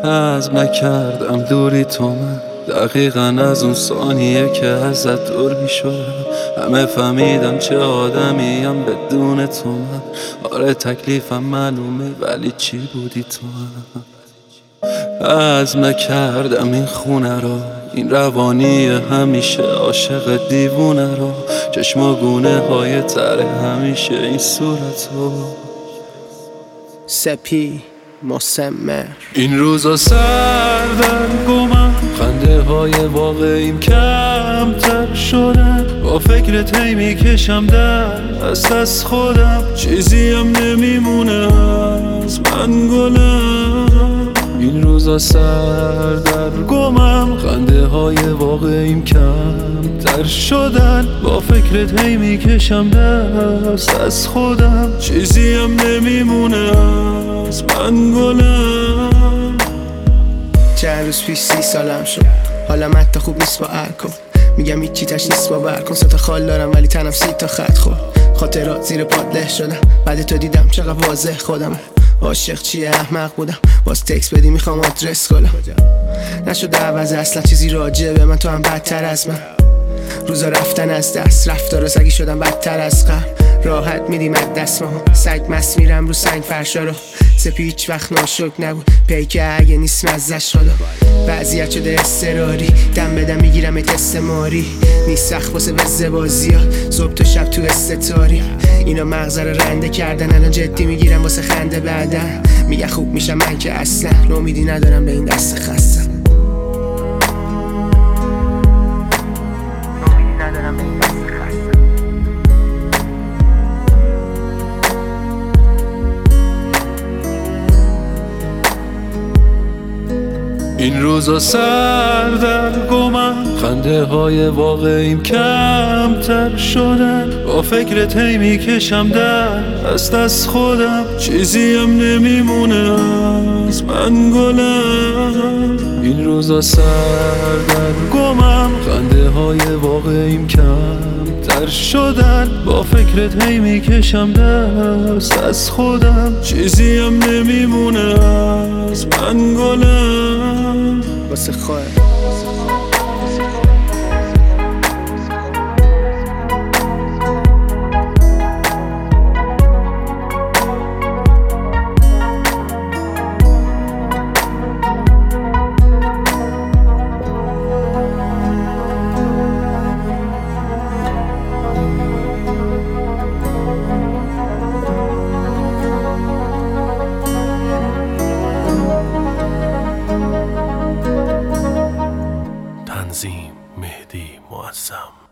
عزم نکردم دوری تو من، دقیقاً از اون ثانیه که ازت دور میشدم همه فهمیدم چه آدمیم بدون تو من. آره تکلیفم معلومه ولی چی بودی تو من. عزم نکردم این خونه رو، این روانی همیشه عاشق دیوونه رو، چشم و گونه های تره همیشه این صورت رو سپی مسمر. این روزا سردرگمم، خنده های واقعیم کمتر شدن، با فکرت هی میکشم دست از خودم، چیزیم نمیمونه از من گلم. این روزا سردرگمم، خنده های واقعیم کمتر شدن، با فکرت هی میکشم دست از خودم، چیزیم نمیمونه از من گلم. چند روز پیش 30 سالم شد، حالم حتی خوب نیست با الکل. میگم هیچی تش نیست باور کن، 3 تا خال دارم ولی تنم 30 تا خط خورد. خاطرات زیر پات له شدم، بعد تو دیدم چقدر واضح خودم. عاشق چیه احمق بودم، باز تکس بدی میخوام آدرس کنم. نشد عوض اصلا چیزی راجع به من، تو هم بدتر از من. روزا رفتن از دست، رفتار سگی شدم بدتر از قبل. راحت میدیم از دست ماها، سگ مست میرم رو سنگ فرشا رو. سپی هیچ وقت ناشک نبود، پیکه اگه نیست مزش شده. وضعیت شده اضطراری، دم بدم میگیرم تست ماری. نیست سخت واسه وزه بازیات، صبح تا شب تو استتاری. اینا مغزه رو رنده کردن، الان جدی میگیرم واسه خنده بعدن. میگه خوب میشم من که اصلا امیدی ندارم به این دست خستم. این روزا سردرگمم، خنده های واقعیم کمتر شدن، با فکرت هی میکشم دست از خودم، چیزیم نمیمونه از من گلم. این روزا سردرگمم، خنده های واقعیم کمتر شدن، با فکرت هی میکشم دست از خودم، چیزیم نمیمونه از من گلم. واسه خواهد تنظیم مهدی معظم.